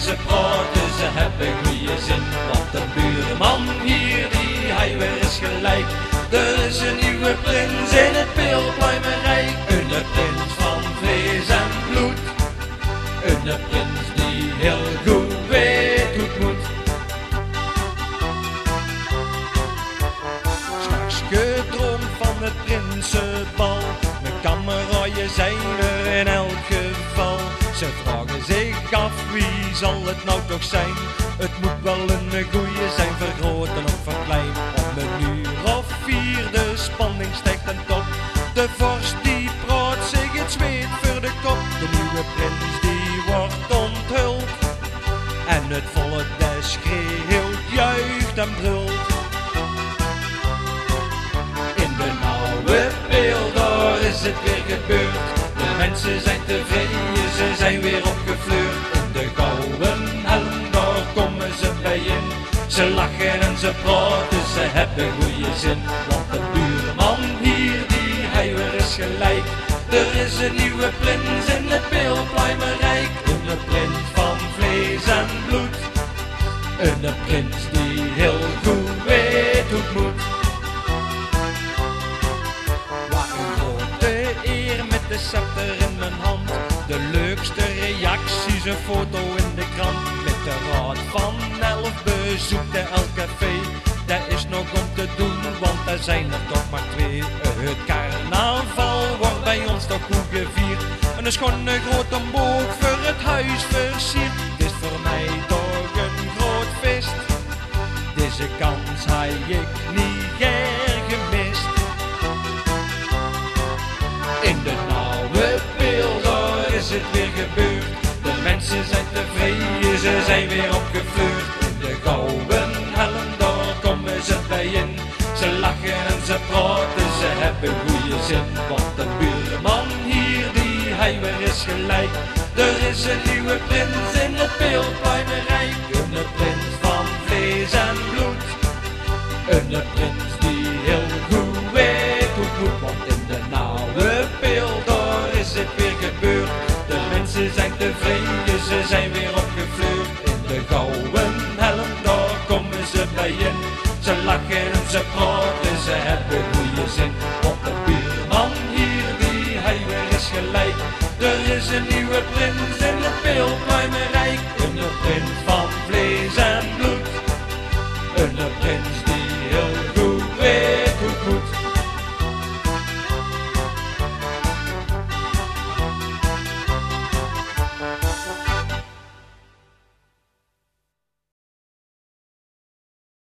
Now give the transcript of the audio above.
ze praten, ze hebben goede zin. Want de buurman hier, die hij weer is gelijk. Er is een nieuwe prins in het Peelpluimerijk. Een prins van vlees en bloed. Een prins die heel goed weet hoe het moet. Straks gedroomd van het prinsenbal. Mijn kameraden zijn er in elk geval. Ze vragen zich af, wie zal het nou toch zijn? Het moet wel een goeie zijn, vergroten of verkleinen. Om een uur of 4 de spanning stijgt ten top. De vorst die praat zich het zweet voor de kop. De nieuwe prins die wordt onthuld. En het volk des schreeuwt, juicht en brult. In de nauwe Peel, daar is het weer gebeurd. De mensen zijn tevreden, ze zijn weer opgefleurd. In de gouden helm, daar komen ze bijeen. Ze lachen en ze praten, ze hebben goede zin. Want de buurman hier, die hij weer is gelijk. Er is een nieuwe prins in het Peelpluimerijk. Een prins van vlees en bloed. Een prins die heel goed weet hoe het moet. Wat een grote eer met de scepter in mijn hand. De leukste reacties, een foto in de krant. Met de raad van 11 bezoekt de elk café. Dat is nog om te doen, want er zijn er toch maar 2. Het carnaval wordt bij ons toch goed gevierd. En een schone grote boog voor het huis versierd. Het is voor mij toch een groot feest. Deze kans had ik niet gemist. In de nauwe Peel, daar is het weer gebeurd. De mensen zijn tevreden, ze zijn weer opgefleurd. In de gouden helm, daar komen ze bijeen. Ze lachen en ze praten, ze hebben goede zin. Want de buurman hier, die hij weer is gelijk. Er is een nieuwe prins in het Peelpluimerijk. Een prins van vlees en bloed. Een prins die heel goed weet hoe het moet. Want in de nauwe Peel, daar is het weer gebeurd. De mensen zijn tevreden, ze zijn weer opgefleurd. In de gouden helm, daar komen ze bijeen. Ze lachen en ze praten, ze hebben goede zin. Want de buurman hier, die hij weer is gelijk. Er is een nieuwe prins in het Peelpluimerijk. Een prins van vlees en bloed. Een prins die